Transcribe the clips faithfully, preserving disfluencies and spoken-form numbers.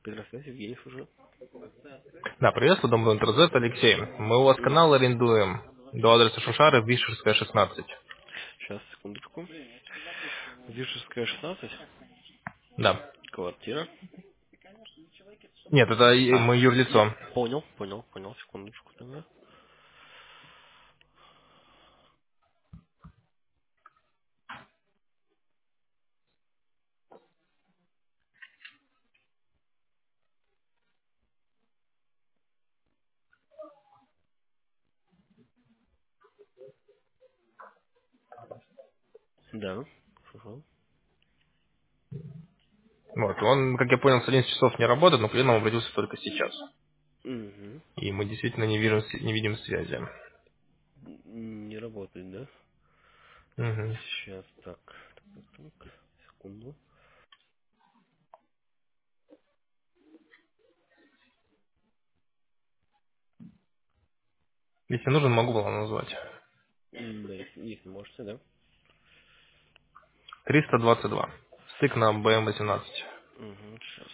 Здравствуйте, Евгений служил. Да, приветствую, Дом Интерзет, Алексей. Мы у вас канал арендуем до адреса Шушары, Вишерская, шестнадцать. Сейчас, секундочку. Вишерская, шестнадцать. Да. Квартира. Нет, это и- А, мы я юрлицо. понял, понял, понял, секундочку тогда. Да, слушал. Вот, он, как я понял, с одиннадцати часов не работает, но клиент нам обратился только сейчас. Угу. И мы действительно не видим, с- не видим связи. Не работает, да? Мгм. Сейчас, так, так, так, так, секунду. Если нужен, могу вам назвать. М, Да, если, если можете, да? триста двадцать два. Стык на бэ эм восемнадцать. Угу, сейчас.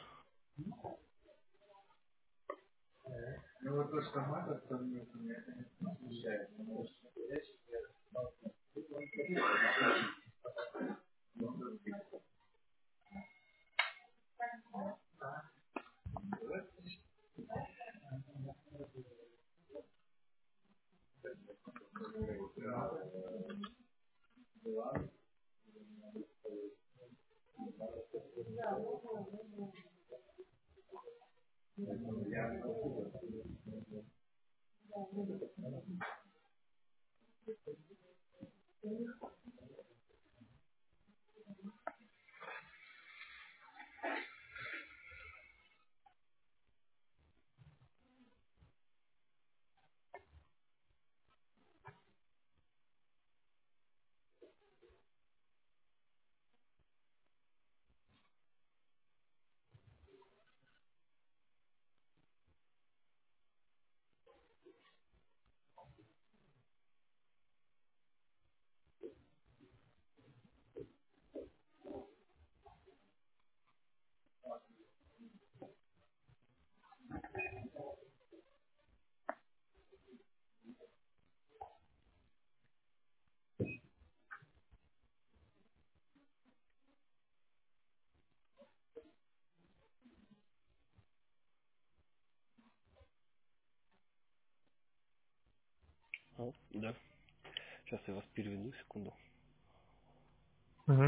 О, да. Сейчас я вас переведу, секунду. Мгм.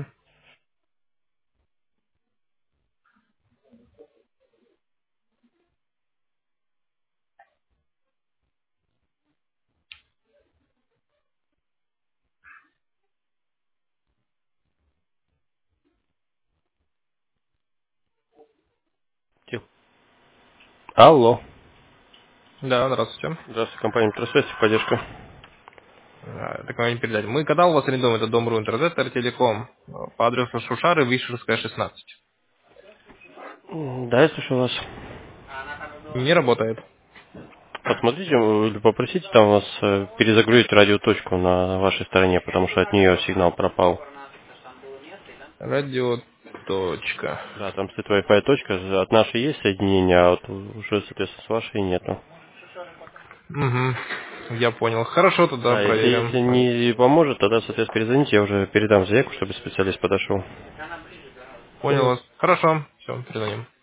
Тихо. Алло. Да, здравствуйте. Здравствуйте, компания Метросвязь, поддержка. А, Так вам не передать. Мы канал у вас арендуем, это Дом Интерзет, Телеком, по адресу Шушары, Вишерская, шестнадцать. М, Да, я слушаю вас. Не работает. Посмотрите э, или попросите там вас э, перезагрузить радиоточку на вашей стороне, потому что от нее сигнал пропал. Радио. Точка. Да, там стоит Wi-Fi точка, от нашей есть соединение, а вот уже, соответственно, с вашей нету. Угу. Я понял. Хорошо, тогда Да, если, проверим. если не поможет, тогда, соответственно, перезвоните, я уже передам заявку, чтобы специалист подошел. Понял Понял? вас. Хорошо. Все, перезвоним.